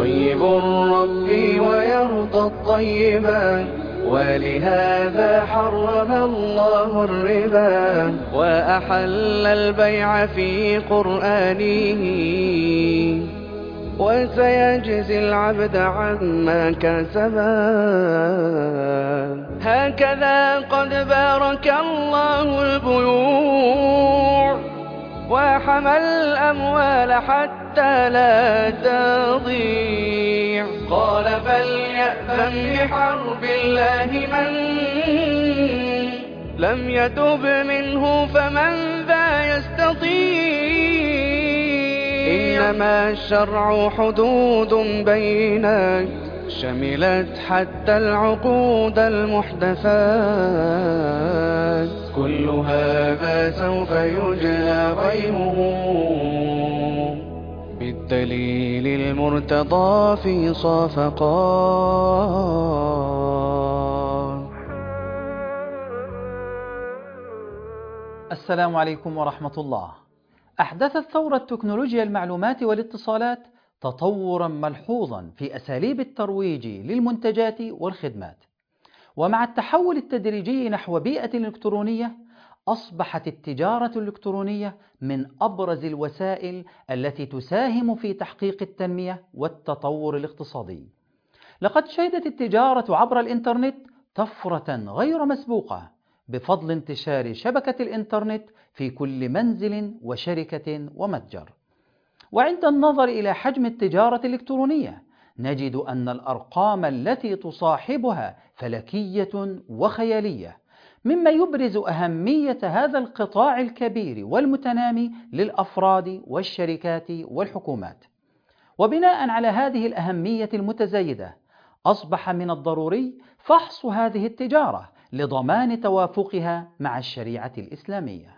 طيب ربي ويرضى الطيبات، ولهذا حرم الله الربا وأحل البيع في قرآنه، وسيجزي العبد عما كسبا. هكذا قد بارك الله البيوع وحمى الأموال حتى لا تضيع. قال فليأذن بحرب الله من لم يتب منه، فمن ذا يستطيع. إنما الشرع حدود بينات، شملت حتى العقود المحدثات. كل هذا سوف يجلى غيمه بالدليل المرتضى في صفقات. السلام عليكم ورحمة الله. أحدثت ثورة تكنولوجيا المعلومات والاتصالات تطورا ملحوظا في أساليب الترويج للمنتجات والخدمات، ومع التحول التدريجي نحو بيئة إلكترونية أصبحت التجارة الإلكترونية من أبرز الوسائل التي تساهم في تحقيق التنمية والتطور الاقتصادي. لقد شهدت التجارة عبر الإنترنت طفرة غير مسبوقة بفضل انتشار شبكة الإنترنت في كل منزل وشركة ومتجر. وعند النظر إلى حجم التجارة الإلكترونية نجد أن الأرقام التي تصاحبها فلكية وخيالية، مما يبرز أهمية هذا القطاع الكبير والمتنامي للأفراد والشركات والحكومات. وبناء على هذه الأهمية المتزايدة أصبح من الضروري فحص هذه التجارة لضمان توافقها مع الشريعة الإسلامية.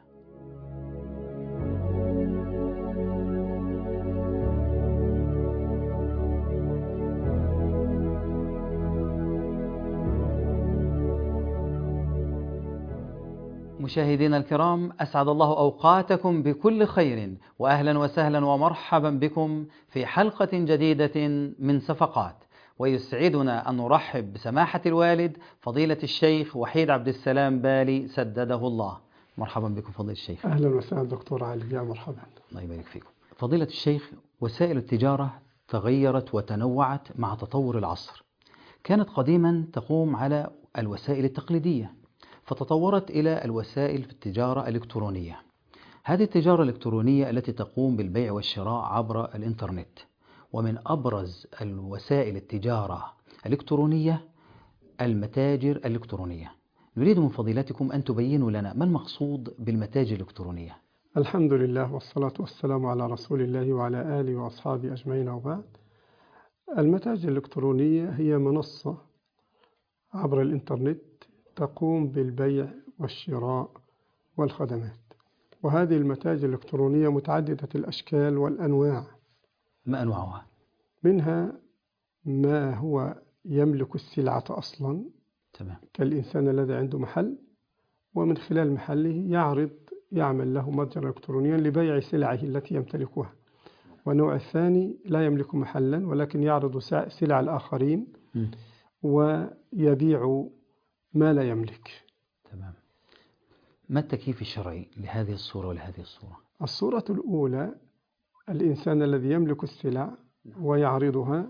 مشاهدينا الكرام، أسعد الله أوقاتكم بكل خير، وأهلا وسهلا ومرحبا بكم في حلقة جديدة من صفقات. ويسعدنا أن نرحب بسماحة الوالد فضيلة الشيخ وحيد عبد السلام بالي سدده الله. مرحبا بكم فضيلة الشيخ. أهلا وسهلا دكتور علي، يا مرحبا. الله يبارك فيكم. فضيلة الشيخ، وسائل التجارة تغيرت وتنوعت مع تطور العصر. كانت قديما تقوم على الوسائل التقليدية، فتطورت إلى الوسائل في التجارة الإلكترونية. هذه التجارة الإلكترونية التي تقوم بالبيع والشراء عبر الإنترنت، ومن أبرز الوسائل التجارة الإلكترونية المتاجر الإلكترونية. نريد من فضيلتكم أن تبينوا لنا ما المقصود بالمتاجر الإلكترونية. الحمد لله والصلاة والسلام على رسول الله وعلى آله وأصحابه أجمعين، وبعد. المتاجر الإلكترونية هي منصة عبر الإنترنت تقوم بالبيع والشراء والخدمات، وهذه المتاجر الإلكترونية متعددة الأشكال والأنواع. ما أنواعها؟ منها ما هو يملك السلعة أصلا، تمام، كالإنسان الذي عنده محل، ومن خلال محله يعمل له متجر إلكترونيا لبيع سلعه التي يمتلكها. والنوع الثاني لا يملك محلا ولكن يعرض سلع الآخرين ويبيع ما لا يملك. تمام. ما التكييف الشرعي لهذه الصورة ولهذه الصورة؟ الصورة الأولى الإنسان الذي يملك السلع ويعرضها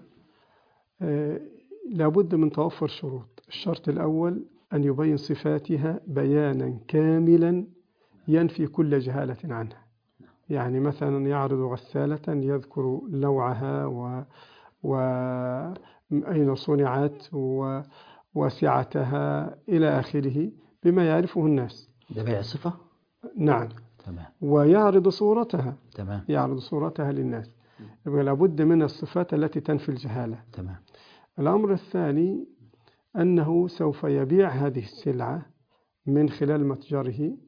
لابد من توفر شروط. الشرط الأول أن يبين صفاتها بيانا كاملا ينفي كل جهالة عنها. يعني مثلا يعرض غسالة يذكر نوعها وأين صنعت وسعتها إلى آخره بما يعرفه الناس. ده بيع صفة؟ نعم. تمام. ويعرض صورتها. تمام. يعرض صورتها للناس. يبقى لابد من الصفات التي تنفي الجهالة. تمام. الأمر الثاني أنه سوف يبيع هذه السلعة من خلال متجره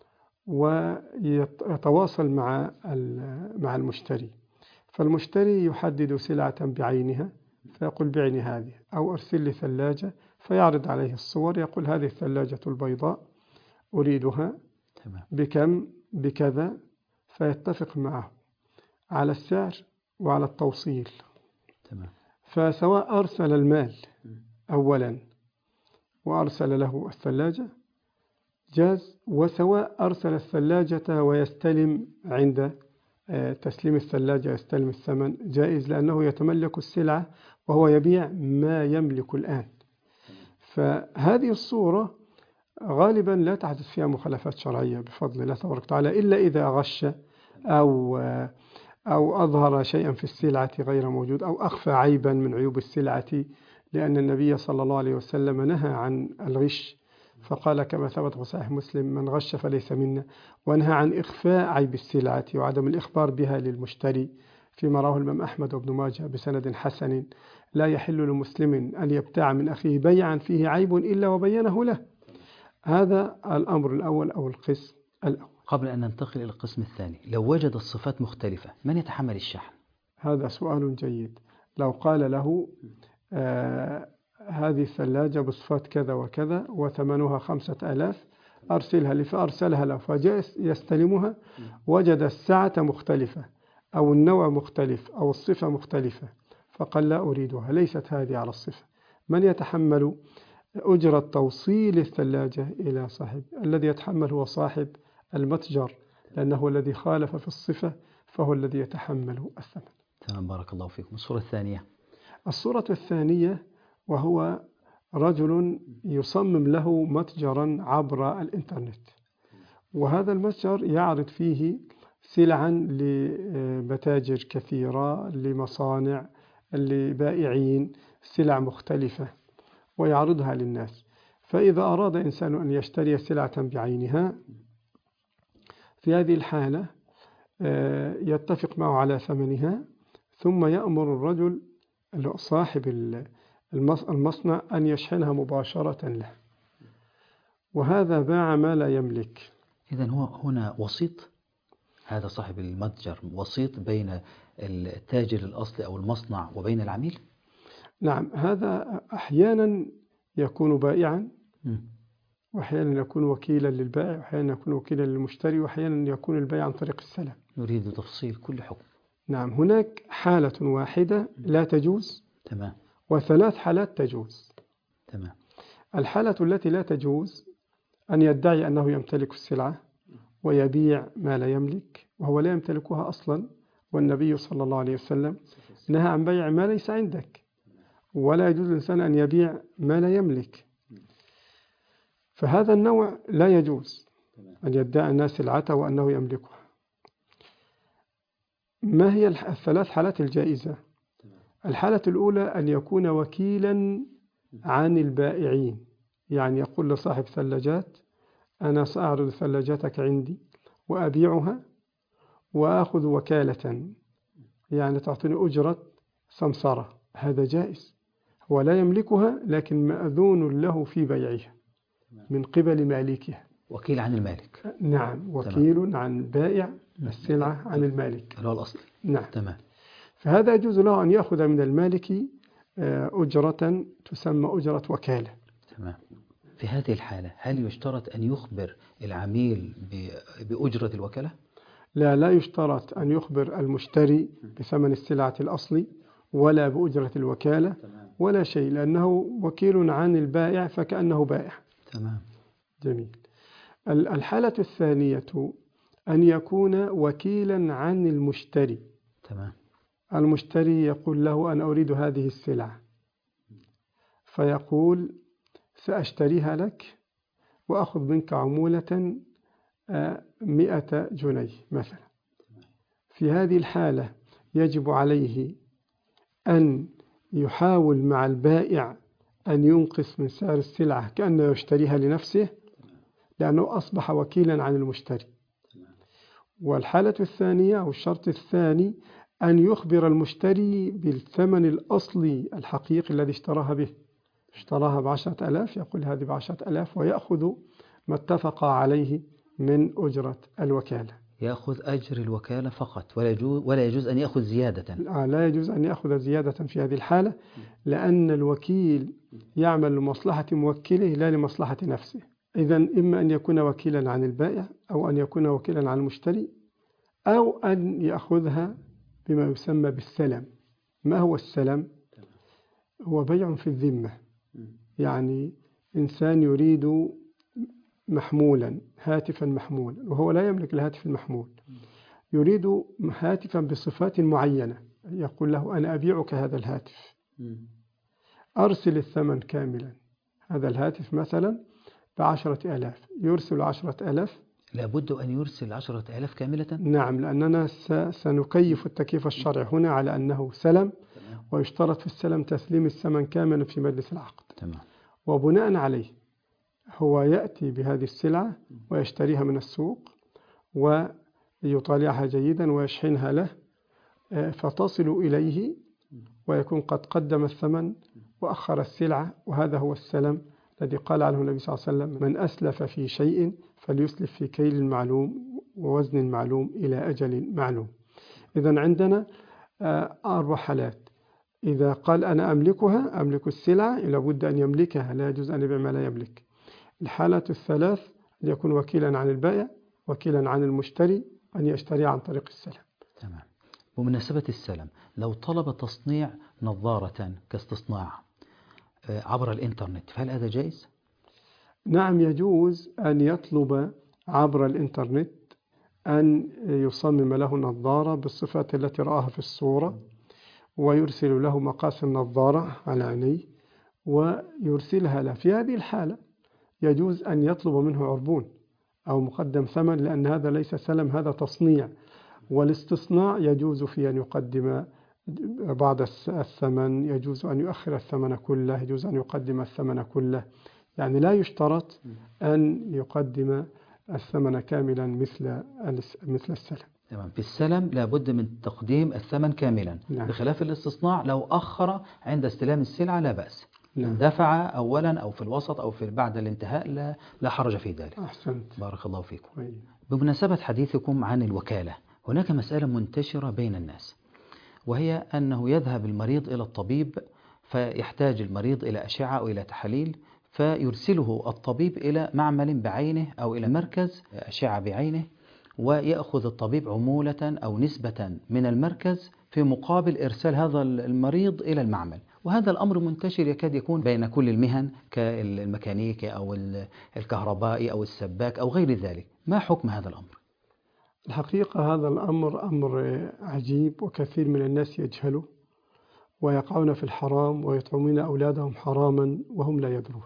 ويتواصل مع المشتري، فالمشتري يحدد سلعة بعينها فيقول بعني هذه، أو أرسل لي ثلاجة فيعرض عليه الصور، يقول هذه الثلاجة البيضاء أريدها بكم بكذا، فيتفق معه على السعر وعلى التوصيل. تمام. فسواء أرسل المال أولا وأرسل له الثلاجة جاز، وسواء أرسل الثلاجة ويستلم عند تسليم الثلاجة يستلم الثمن جائز، لأنه يتملك السلعة وهو يبيع ما يملك الآن. فهذه الصورة غالبا لا تحدث فيها مخالفات شرعية بفضل الله تبارك وتعالى، إلا إذا غش أو أظهر شيئا في السلعة غير موجود، أو أخفى عيبا من عيوب السلعة، لأن النبي صلى الله عليه وسلم نهى عن الغش فقال كما ثبت في صحيح مسلم: من غش فليس منا. ونهى عن إخفاء عيب السلعة وعدم الإخبار بها للمشتري، فيما رواه الإمام أحمد وابن ماجه بسند حسن: لا يحل لمسلم أن يبتاع من أخيه بيعا فيه عيب إلا وبينه له. هذا الأمر الأول أو القسم الأول. قبل أن ننتقل إلى القسم الثاني، لو وجد الصفات مختلفة من يتحمل الشحن؟ هذا سؤال جيد. لو قال له هذه الثلاجة بصفات كذا وكذا وثمنها 5000 أرسلها لي، فأرسلها له فجاء يستلمها وجد السعة مختلفة أو النوع مختلف أو الصفة مختلفة، فقال لا أريدها، ليست هذه على الصفة. من يتحمل أجرة توصيل الثلاجة إلى صاحب؟ الذي يتحمل هو صاحب المتجر، لأنه الذي خالف في الصفة فهو الذي يتحمل الثمن. تمام، بارك الله فيكم. الصورة الثانية. الصورة الثانية وهو رجل يصمم له متجرا عبر الإنترنت، وهذا المتجر يعرض فيه سلعا لمتاجر كثيرة، لمصانع، لبائعين، سلع مختلفة ويعرضها للناس. فإذا أراد إنسان أن يشتري سلعة بعينها، في هذه الحالة يتفق معه على ثمنها، ثم يأمر الرجل صاحب المصنع أن يشحنها مباشرة له، وهذا باع ما لا يملك. إذن هو هنا وسيط، هذا صاحب المتجر وسيط بين التاجر الأصلي أو المصنع وبين العميل؟ نعم، هذا أحيانا يكون بائعا، وأحيانا يكون وكيلا للبائع، وأحيانا يكون وكيلا للمشتري، وأحيانا يكون البيع عن طريق السلام. نريد تفصيل كل حكم. نعم، هناك حالة واحدة لا تجوز، تمام، وثلاث حالات تجوز. تمام. الحالة التي لا تجوز أن يدعي أنه يمتلك السلعة ويبيع ما لا يملك وهو لا يمتلكها أصلا، والنبي صلى الله عليه وسلم نهى عن بيع ما ليس عندك، ولا يجوز الإنسان أن يبيع ما لا يملك. فهذا النوع لا يجوز أن يدعي الناس سلعته وأنه يملكها. ما هي الثلاث حالات الجائزة؟ الحالة الأولى أن يكون وكيلا عن البائعين، يعني يقول لصاحب ثلاجات: أنا سأعرض ثلاجاتك عندي وأبيعها وأخذ وكالة، يعني تعطيني أجرة سمسرة. هذا جائز، هو لا يملكها لكن مأذون له في بيعها من قبل مالكها. وكيل عن المالك. نعم، وكيل عن بائع السلعة عن المالك اللي هو الأصلي. نعم، تمام. فهذا يجوز له أن يأخذ من المالك أجرة تسمى أجرة وكالة. تمام. في هذه الحالة هل يشترط أن يخبر العميل بأجرة الوكالة؟ لا يشترط أن يخبر المشتري بثمن السلعة الأصلي ولا بأجرة الوكالة ولا شيء، لأنه وكيل عن البائع فكأنه بائع. تمام، جميل. الحالة الثانية أن يكون وكيلا عن المشتري. تمام. المشتري يقول له: أنا أريد هذه السلعة، فيقول: سأشتريها لك وأخذ منك عمولة 100 جنيه مثلا. في هذه الحالة يجب عليه أن يحاول مع البائع أن ينقص من سعر السلعة كأنه يشتريها لنفسه، لأنه أصبح وكيلا عن المشتري. والحالة الثانية أو الشرط الثاني أن يخبر المشتري بالثمن الأصلي الحقيقي الذي اشتراها به. اشتراها ب10,000، يقول هذه ب10,000، ويأخذ ما اتفق عليه من أجرة الوكالة. يأخذ أجر الوكالة فقط، ولا يجوز أن يأخذ زيادة. لا يجوز أن يأخذ زيادة في هذه الحالة، لأن الوكيل يعمل لمصلحة موكله لا لمصلحة نفسه. إذن إما أن يكون وكيلا عن البائع أو أن يكون وكيلا عن المشتري، أو أن يأخذها بما يسمى بالسلم. ما هو السلم؟ هو بيع في الذمة. يعني إنسان يريد محمولا، هاتفا محمولا، وهو لا يملك الهاتف المحمول، يريد هاتفا بصفات معينة، يقول له أنا أبيعك هذا الهاتف، أرسل الثمن كاملا. هذا الهاتف مثلا ب10,000، يرسل 10,000. لابد أن يرسل 10,000 كاملة؟ نعم، لأننا سنكيف التكييف الشرعي هنا على أنه سلم، ويشترط في السلم تسليم الثمن كاملا في مجلس العقد. تمام. وبناء عليه هو يأتي بهذه السلعة ويشتريها من السوق ويطالعها جيدا ويشحنها له، فتصل إليه ويكون قد قدم الثمن وأخر السلعة، وهذا هو السلم الذي قال عنه النبي صلى الله عليه وسلم: من أسلف في شيء فليسلف في كيل معلوم ووزن معلوم إلى أجل معلوم. إذن عندنا 4 حالات. إذا قال أنا أملكها، أملك السلعة، لابد أن يملكها، لا يجوز أن يبيع ما لا يملك. الحالة الثلاث أن يكون وكيلا عن البائع، وكيلا عن المشتري، أن يشتري عن طريق السلم. تمام. بمناسبة السلم، لو طلب تصنيع نظارة كاستصناع عبر الإنترنت، فهل هذا جائز؟ نعم، يجوز أن يطلب عبر الإنترنت أن يصمم له نظارة بالصفات التي رآها في الصورة، ويرسل له مقاس النظارة على عينيه ويرسلها له. في هذه الحالة يجوز أن يطلب منه عربون أو مقدم ثمن، لأن هذا ليس سلم، هذا تصنيع. والاستصناع يجوز في أن يقدم بعض الثمن، يجوز أن يؤخر الثمن كله، يجوز أن يقدم الثمن كله. يعني لا يشترط أن يقدم الثمن كاملا مثل السلم. تمام. في السلم لابد من تقديم الثمن كاملا. نعم. بخلاف الاستصناع لو أخر عند استلام السلعة لا بأس. نعم. دفع أولا أو في الوسط أو في بعد الانتهاء لا حرج في ذلك. أحسنت. بارك الله فيكم. طيب. بمناسبة حديثكم عن الوكالة، هناك مسألة منتشرة بين الناس، وهي أنه يذهب المريض إلى الطبيب فيحتاج المريض إلى أشعة أو إلى تحاليل، فيرسله الطبيب إلى معمل بعينه أو إلى مركز أشعة بعينه، ويأخذ الطبيب عمولة أو نسبة من المركز في مقابل إرسال هذا المريض إلى المعمل. وهذا الأمر منتشر يكاد يكون بين كل المهن كالميكانيكي أو الكهربائي أو السباك أو غير ذلك. ما حكم هذا الأمر؟ الحقيقة هذا الأمر أمر عجيب، وكثير من الناس يجهله ويقعون في الحرام ويطعمون أولادهم حراما وهم لا يدرون.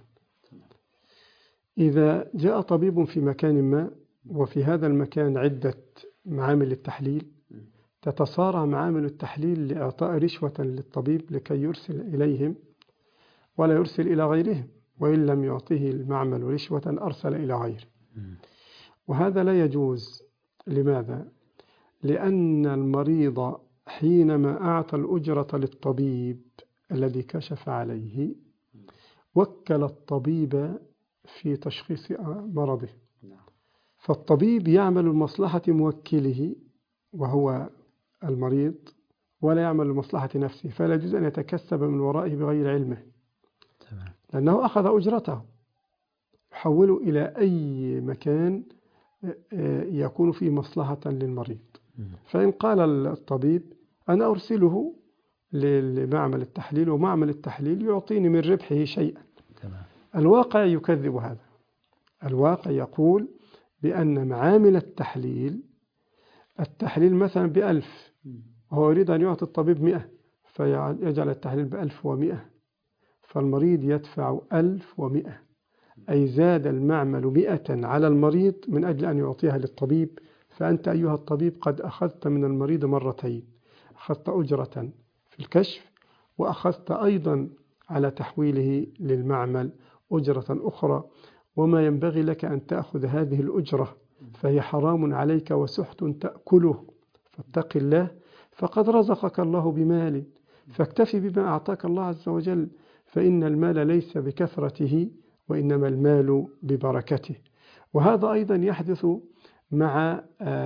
إذا جاء طبيب في مكان ما، وفي هذا المكان عدة معامل التحليل، تتصارع معامل التحليل لإعطاء رشوة للطبيب لكي يرسل إليهم ولا يرسل إلى غيرهم، وإن لم يعطيه المعمل رشوة أرسل إلى غيره. وهذا لا يجوز. لماذا؟ لأن المريض حينما أعطى الأجرة للطبيب الذي كشف عليه وكل الطبيب في تشخيص مرضه، فالطبيب يعمل لمصلحة موكله وهو المريض، ولا يعمل لمصلحة نفسه، فلا يجوز أن يتكسب من ورائه بغير علمه. لأنه أخذ أجرته يحوله إلى أي مكان يكون فيه مصلحة للمريض. فإن قال الطبيب أنا أرسله لمعمل التحليل ومعمل التحليل يعطيني من ربحه شيئا، الواقع يكذب هذا. الواقع يقول بأن معامل التحليل مثلا ب1000 وهو يريد أن يعطي الطبيب 100، فيجعل التحليل ب1100، فالمريض يدفع 1100، أي زاد المعمل 100 على المريض من أجل أن يعطيها للطبيب. فأنت أيها الطبيب قد أخذت من المريض مرتين، أخذت أجرة في الكشف، وأخذت أيضا على تحويله للمعمل أجرة أخرى، وما ينبغي لك أن تأخذ هذه الأجرة، فهي حرام عليك وسحت تأكله، فاتق الله، فقد رزقك الله بمال، فاكتفي بما أعطاك الله عز وجل، فإن المال ليس بكثرته وإنما المال ببركته. وهذا أيضا يحدث مع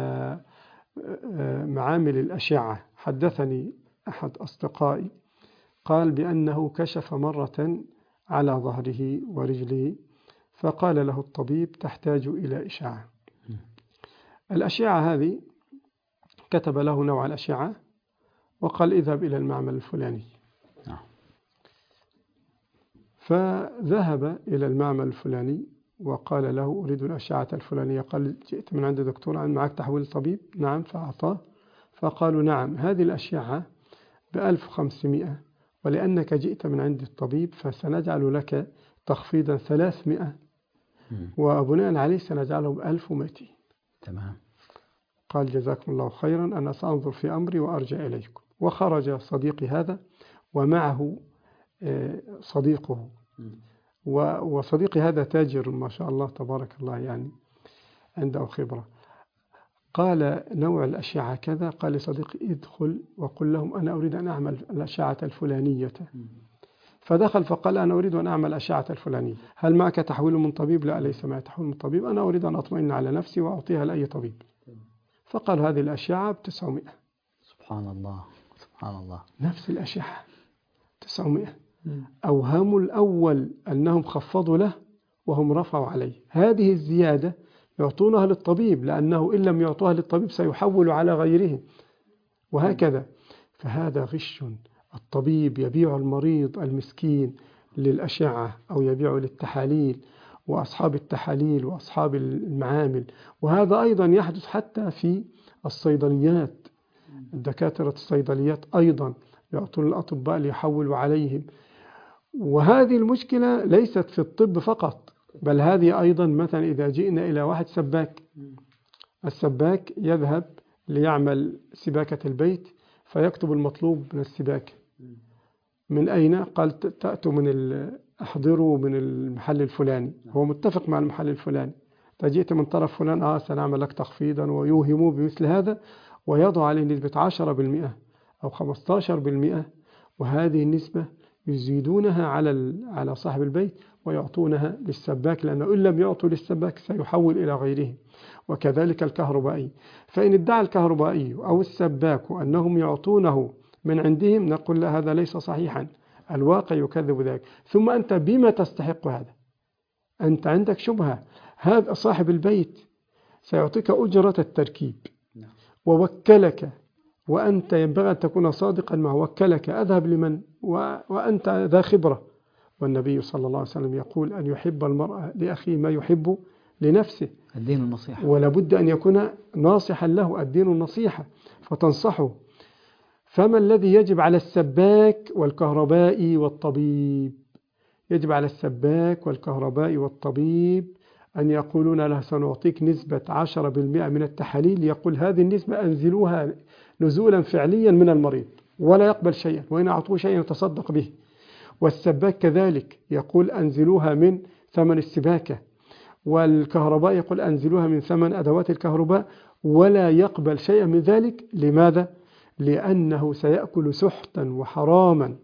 معامل الأشعة. حدثني أحد أصدقائي قال بأنه كشف مرة على ظهره ورجله، فقال له الطبيب تحتاج إلى إشعة. الأشعة هذه كتب له نوع الأشعة وقال اذهب إلى المعمل الفلاني. فذهب إلى المعمل الفلاني وقال له أريد الأشعة الفلانية. قال جئت من عند دكتور، معك تحويل طبيب؟ نعم. فأعطاه، فقالوا نعم هذه الأشعة ب1500، ولأنك جئت من عند الطبيب فسنجعل لك تخفيضا 300، وبناء عليه سنجعله ب1200. تمام. قال جزاكم الله خيرا، أنا سأنظر في أمري وأرجع إليكم. وخرج صديقي هذا ومعه صديقه، وصديقي هذا تاجر ما شاء الله تبارك الله، يعني عنده خبرة. قال نوع الأشعة كذا. قال لصديقي ادخل وقل لهم أنا أريد أن أعمل الأشعة الفلانية. فدخل فقال أنا أريد أن أعمل أشعة الفلانية، هل معك تحويل من طبيب؟ لا، ليس معي تحويل من طبيب، أنا أريد أن أطمئن على نفسي وأعطيها لأي طبيب. فقال هذه الأشعة ب900. سبحان الله، سبحان الله. نفس الأشعة 900. أوهموا الأول أنهم خفضوا له وهم رفعوا عليه. هذه الزيادة يعطونها للطبيب، لأنه إن لم يعطوها للطبيب سيحول على غيره، وهكذا. فهذا غش. الطبيب يبيع المريض المسكين للأشعة أو يبيع للتحاليل، وأصحاب التحاليل وأصحاب المعامل. وهذا أيضا يحدث حتى في الصيدليات. الدكاترة الصيدليات أيضا يعطون الأطباء ليحولوا عليهم. وهذه المشكلة ليست في الطب فقط، بل هذه أيضا مثلا إذا جئنا إلى واحد سباك، السباك يذهب ليعمل سباكة البيت فيكتب المطلوب من السباكة. من أين؟ قال تأتوا أحضروا من المحل الفلاني، هو متفق مع المحل الفلاني. فجئت من طرف فلان سنعمل لك تخفيضا، ويوهموا بمثل هذا ويضع عليه نسبة 10% أو 15%، وهذه النسبة يزيدونها على صاحب البيت ويعطونها للسباك، لأنه إن لم يعطوا للسباك سيحول إلى غيره. وكذلك الكهربائي، فإن ادعى الكهربائي أو السباك أنهم يعطونه من عندهم نقول له هذا ليس صحيحا، الواقع يكذب ذلك. ثم أنت بما تستحق هذا؟ أنت عندك شبهة. هذا صاحب البيت سيعطيك أجرة التركيب ووكلك، وأنت ينبغي أن تكون صادقا مع وكلك. أذهب لمن وأنت ذا خبرة. والنبي صلى الله عليه وسلم يقول أن يحب المرأة لأخيه ما يحب لنفسه. الدين النصيحة، ولا بد أن يكون ناصحا له، الدين النصيحة، فتنصحه. فما الذي يجب على السباك والكهربائي والطبيب؟ يجب على السباك والكهربائي والطبيب أن يقولون له سنعطيك نسبة 10% من التحاليل، يقول هذه النسبة أنزلوها نزولا فعليا من المريض ولا يقبل شيئا، وإن أعطوه شيئا يتصدق به. والسباك كذلك يقول أنزلوها من ثمن السباكة، والكهرباء يقول أنزلوها من ثمن أدوات الكهرباء، ولا يقبل شيئا من ذلك. لماذا؟ لأنه سيأكل سحتا وحراما،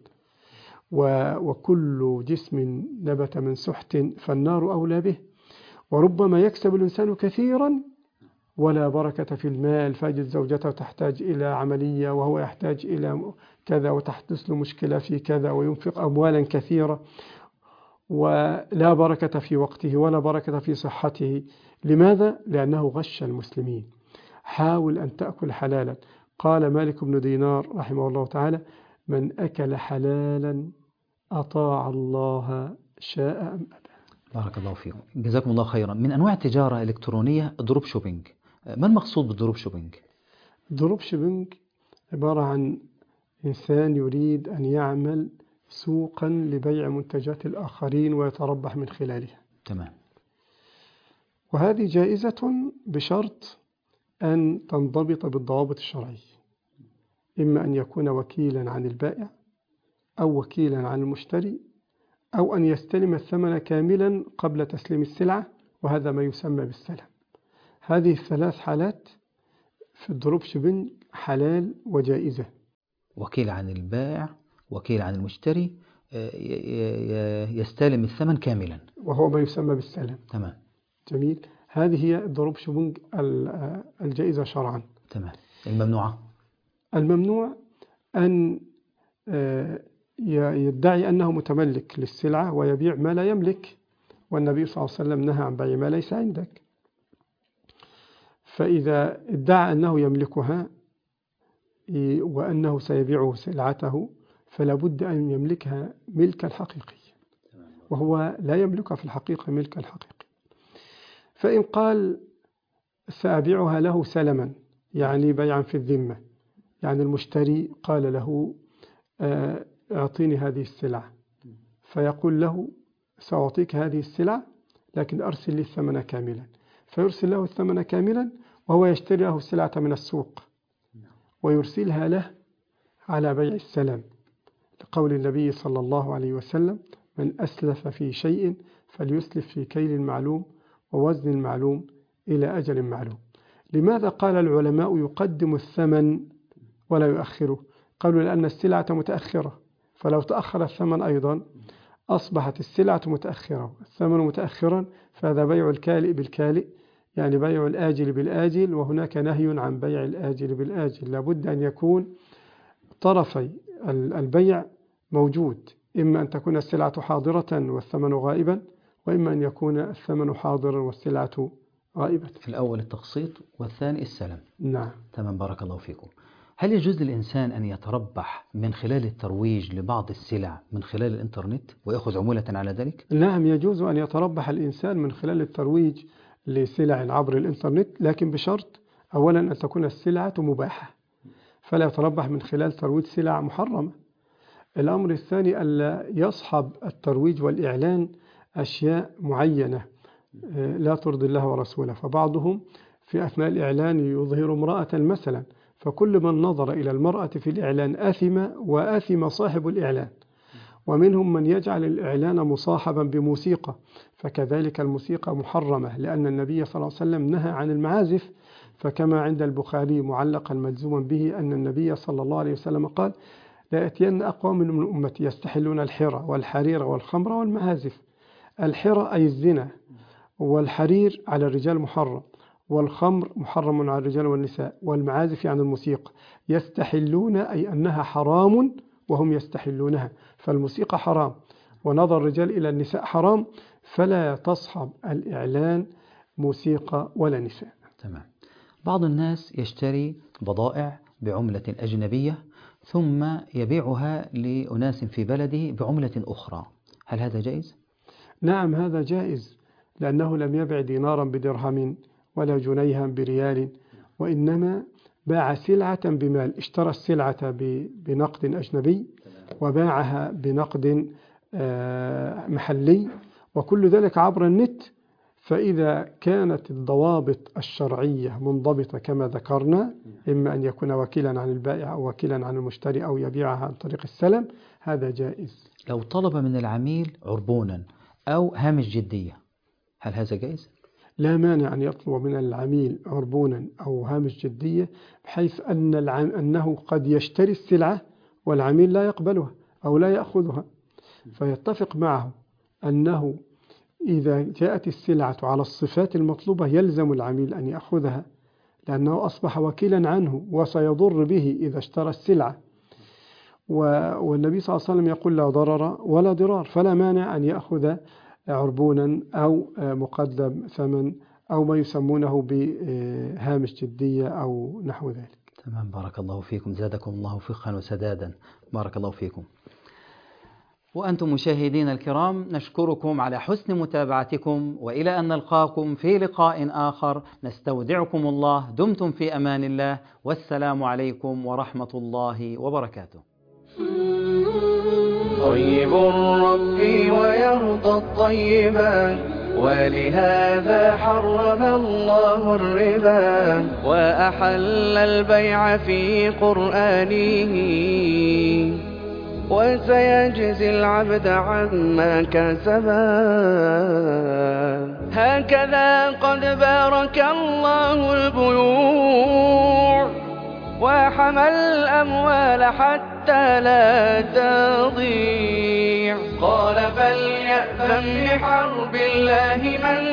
وكل جسم نبت من سحت فالنار أولى به. وربما يكسب الإنسان كثيرا ولا بركة في المال، فاجد زوجته تحتاج إلى عملية وهو يحتاج إلى كذا، وتحدث له مشكلة في كذا، وينفق أموالا كثيرة ولا بركة في وقته ولا بركة في صحته. لماذا؟ لأنه غش المسلمين. حاول أن تأكل حلالا. قال مالك بن دينار رحمه الله تعالى: من أكل حلالا أطاع الله شاء أم أبى. بارك الله فيكم، جزاكم الله خيرا. من أنواع التجارة الإلكترونية دروب شوبينج. ما المقصود بالدروب شوبينج؟ دروب شوبينج عبارة عن إنسان يريد أن يعمل سوقا لبيع منتجات الآخرين ويتربح من خلالها. تمام. وهذه جائزة بشرط أن تنضبط بالضوابط الشرعية، إما أن يكون وكيلا عن البائع أو وكيلا عن المشتري، أو أن يستلم الثمن كاملا قبل تسليم السلعة، وهذا ما يسمى بالسلم. هذه الثلاث حالات في الدروب شوبينج حلال وجائزة. وكيل عن البائع، وكيل عن المشتري، يستلم الثمن كاملا، وهو ما يسمى بالسلم. تمام. جميل. هذه هي الدروب شوبينج الجائزة شرعا. تمام. الممنوعة؟ الممنوع أن يدعي أنه متملك للسلعة ويبيع ما لا يملك، والنبي صلى الله عليه وسلم نهى عن بيع ما ليس عندك. فإذا ادعى أنه يملكها وأنه سيبيع سلعته فلا بد أن يملكها ملكا حقيقيا، وهو لا يملكها في الحقيقة ملكا حقيقي. فإن قال سأبيعها له سلما، يعني بيعا في الذمة، يعني المشتري قال له اعطيني هذه السلعة، فيقول له سأعطيك هذه السلعة لكن أرسل لي الثمن كاملا، فيرسل له الثمن كاملا وهو يشتري له السلعة من السوق ويرسلها له على بيع السلام، لقول النبي صلى الله عليه وسلم: من أسلف في شيء فليسلف في كيل معلوم ووزن معلوم إلى أجل معلوم. لماذا قال العلماء يقدم الثمن ولا يؤخره؟ قالوا لأن السلعة متأخرة، فلو تأخر الثمن أيضا أصبحت السلعة متأخرة، الثمن متأخرا، فهذا بيع الكالئ بالكالئ، يعني بيع الآجل بالآجل، وهناك نهي عن بيع الآجل بالآجل. لابد أن يكون طرفي البيع موجود، إما أن تكون السلعة حاضرة والثمن غائبا، وإما أن يكون الثمن حاضرا والسلعة غائبة. الأول التقسيط والثاني السلم. نعم. تمام، بارك الله فيكم. هل يجوز للإنسان أن يتربح من خلال الترويج لبعض السلع من خلال الإنترنت ويأخذ عمولة على ذلك؟ نعم، يجوز أن يتربح الإنسان من خلال الترويج لسلع عبر الإنترنت، لكن بشرط أولا أن تكون السلعة مباحة، فلا يتربح من خلال ترويج سلع محرمة. الأمر الثاني ألا يصحب الترويج والإعلان أشياء معينة لا ترضي الله ورسوله، فبعضهم في أثناء الإعلان يظهر امرأة مثلا، فكل من نظر إلى المرأة في الإعلان آثم وآثم صاحب الإعلان. ومنهم من يجعل الإعلان مصاحبا بموسيقى، فكذلك الموسيقى محرمة، لأن النبي صلى الله عليه وسلم نهى عن المعازف، فكما عند البخاري معلقا مجزوما به أن النبي صلى الله عليه وسلم قال: لا يأتين أقوام من أمتي يستحلون الحرى والحرير والخمر والمعازف. الحرى أي الزنا، والحرير على الرجال محرم، والخمر محرم على الرجال والنساء، والمعازف يعني الموسيقى. يستحلون أي أنها حرام وهم يستحلونها، فالموسيقى حرام، ونظر الرجال إلى النساء حرام، فلا تصحب الإعلان موسيقى ولا نساء. تمام. بعض الناس يشتري بضائع بعملة أجنبية ثم يبيعها لأناس في بلده بعملة أخرى، هل هذا جائز؟ نعم، هذا جائز، لأنه لم يبع دينارا بدرهم ولا جنيها بريال، وإنما باع سلعة بمال، اشترى السلعة بنقد أجنبي وباعها بنقد محلي، وكل ذلك عبر النت. فإذا كانت الضوابط الشرعية منضبطة كما ذكرنا، إما أن يكون وكيلا عن البائع أو وكيلا عن المشتري أو يبيعها عن طريق السلم، هذا جائز. لو طلب من العميل عربونا أو هامش جدية، هل هذا جائز؟ لا مانع أن يطلب من العميل عربونا أو هامش جدية، بحيث أنه قد يشتري السلعة والعميل لا يقبلها أو لا يأخذها، فيتفق معه أنه إذا جاءت السلعة على الصفات المطلوبة يلزم العميل أن يأخذها، لأنه أصبح وكيلا عنه وسيضر به إذا اشترى السلعة. والنبي صلى الله عليه وسلم يقول: لا ضرر ولا ضرار، فلا مانع أن يأخذ عربونا أو مقدم ثمن أو ما يسمونه بهامش جدية أو نحو ذلك. تمام، بارك الله فيكم، زادكم الله فقها وسدادا، بارك الله فيكم. وأنتم مشاهدين الكرام، نشكركم على حسن متابعتكم، وإلى أن نلقاكم في لقاء آخر، نستودعكم الله، دمتم في أمان الله، والسلام عليكم ورحمة الله وبركاته. طيب ربي ويرضى الطيبات، ولهذا حرم الله الربا وأحل البيع في قرآنه، وسيجزي العبد عما كسبا. هكذا قد بارك الله البيوع وحمى الأموال حتى لا تضيع. قال: فليأذن بحرب الله من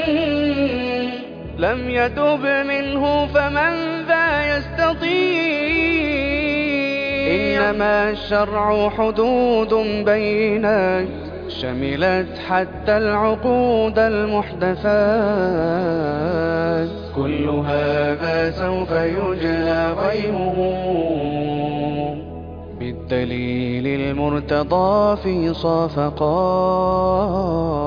لم يتب منه، فمن ذا يستطيع. إنما الشرع حدود بينات، شملت حتى العقود المحدثات، كل هذا سوف يجلى غيره بالدليل المرتضى في صافقات